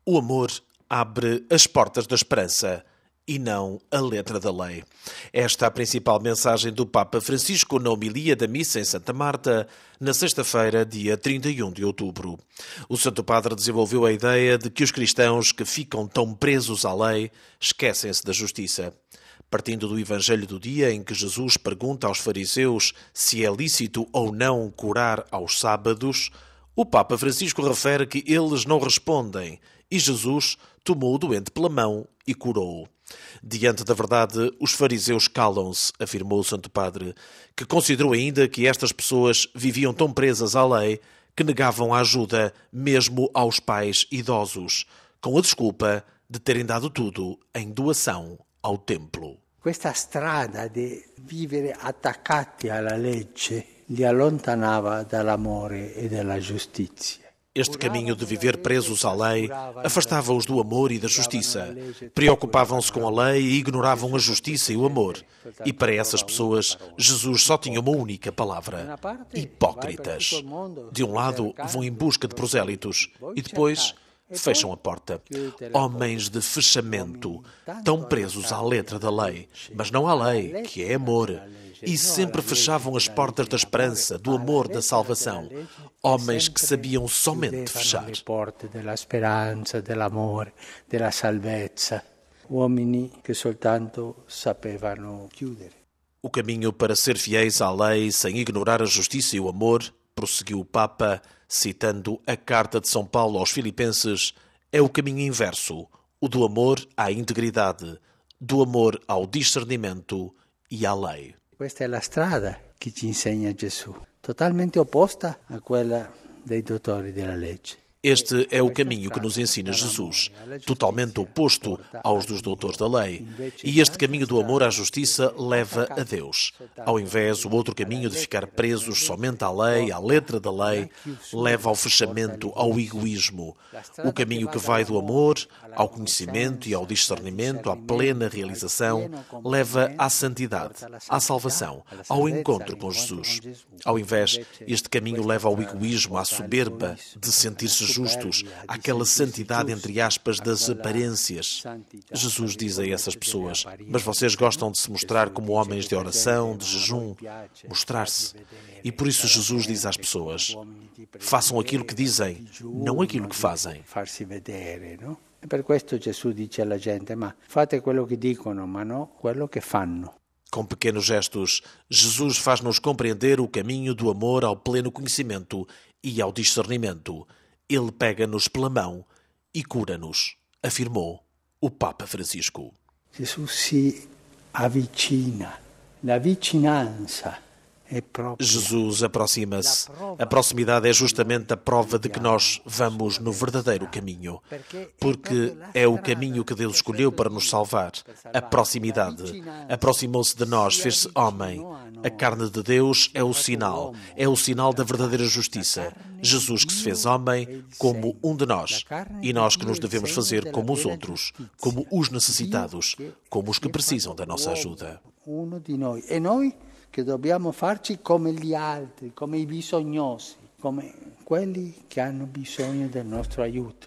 O amor abre as portas da esperança e não a letra da lei. Esta é a principal mensagem do Papa Francisco na homilia da missa em Santa Marta, na sexta-feira, dia 31 de outubro. O Santo Padre desenvolveu a ideia de que os cristãos que ficam tão presos à lei esquecem-se da justiça. Partindo do Evangelho do dia em que Jesus pergunta aos fariseus se é lícito ou não curar aos sábados, o Papa Francisco refere que eles não respondem e Jesus tomou o doente pela mão e curou-o. Diante da verdade, os fariseus calam-se, afirmou o Santo Padre, que considerou ainda que estas pessoas viviam tão presas à lei que negavam a ajuda mesmo aos pais idosos, com a desculpa de terem dado tudo em doação ao templo. Questa strada di vivere attaccati alla legge li allontanava dall'amore e dalla giustizia. Este caminho de viver presos à lei afastava-os do amor e da justiça. Preocupavam-se com a lei e ignoravam a justiça e o amor. E para essas pessoas, Jesus só tinha uma única palavra: hipócritas. De um lado, vão em busca de prosélitos e depois fecham a porta. Homens de fechamento, tão presos à letra da lei, mas não à lei, que é amor. E sempre fechavam as portas da esperança, do amor, da salvação. Homens que sabiam somente fechar. Le porte della speranza, dell'amore, della salvezza. Uomini che soltanto sapevano chiudere. O caminho para ser fiéis à lei, sem ignorar a justiça e o amor, prosseguiu o Papa, citando a carta de São Paulo aos Filipenses, é o caminho inverso, o do amor à integridade, do amor ao discernimento e à lei. Questa è la strada che ci insegna Gesù, totalmente opposta a quella dei dottori della legge. Este é o caminho que nos ensina Jesus, totalmente oposto aos dos doutores da lei. E este caminho do amor à justiça leva a Deus. Ao invés, o outro caminho de ficar presos somente à lei, à letra da lei, leva ao fechamento, ao egoísmo. O caminho que vai do amor ao conhecimento e ao discernimento, à plena realização, leva à santidade, à salvação, ao encontro com Jesus. Ao invés, este caminho leva ao egoísmo, à soberba de sentir-se justos, àquela santidade, entre aspas, das aparências. Jesus diz a essas pessoas: mas vocês gostam de se mostrar como homens de oração, de jejum, mostrar-se. E por isso Jesus diz às pessoas: façam aquilo que dizem, não aquilo que fazem. E per questo Gesù dice alla gente: ma fate quello che dicono, ma no quello che fanno. Com pequenos gestos, Jesus faz-nos compreender o caminho do amor ao pleno conhecimento e ao discernimento. Ele pega-nos pela mão e cura-nos, afirmou o Papa Francisco. Gesù si avvicina, la vicinanza è proprio. Jesus aproxima-se. A proximidade é justamente a prova de que nós vamos no verdadeiro caminho, porque é o caminho que Deus escolheu para nos salvar. A proximidade. Aproximou-se de nós, fez-se homem. A carne de Deus é o sinal da verdadeira justiça. Jesus que se fez homem como um de nós, e nós que nos devemos fazer como os outros, como os necessitados, como os que precisam da nossa ajuda. Uno di noi. E noi che dobbiamo farci come gli altri, come i bisognosi, come quelli che hanno bisogno del nostro aiuto.